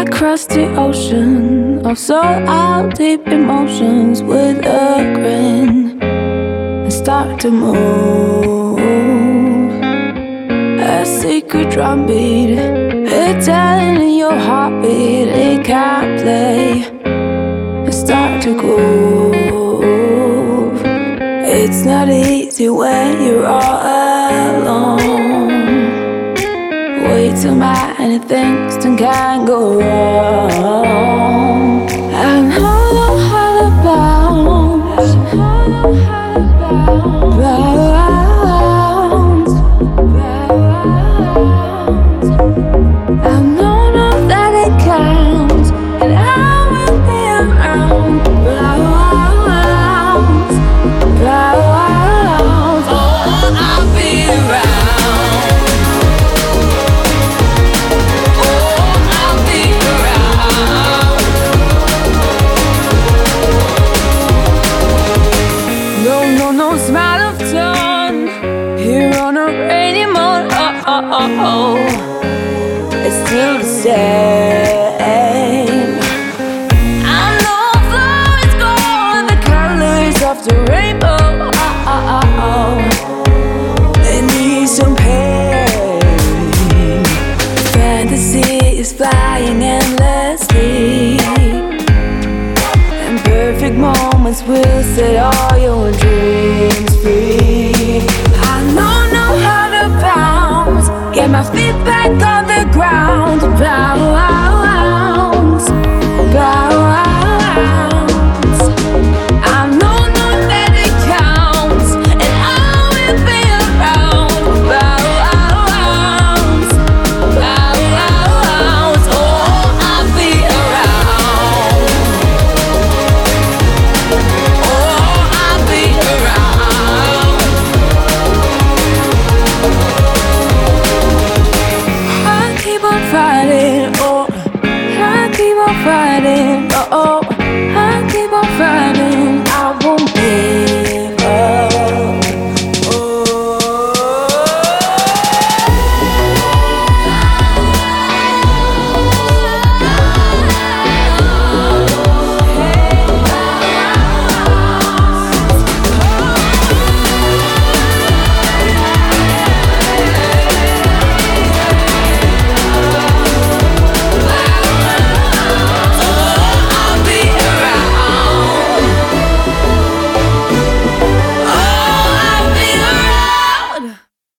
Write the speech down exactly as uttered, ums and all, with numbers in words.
across the ocean of sold out deep emotions with a grin and start to move. A secret drumbeat, it's telling your heartbeat it can't play and start to groove. It's not easy when you're all alone. Way too many things that can go wrong. And all the hollow bounds, bounds, bounds. I know not that it counts, and I will be around. Bounds, bounds. Oh, I'll be around. Smile of dawn here on a rainy morning. Oh, oh, oh, oh. It's still the same.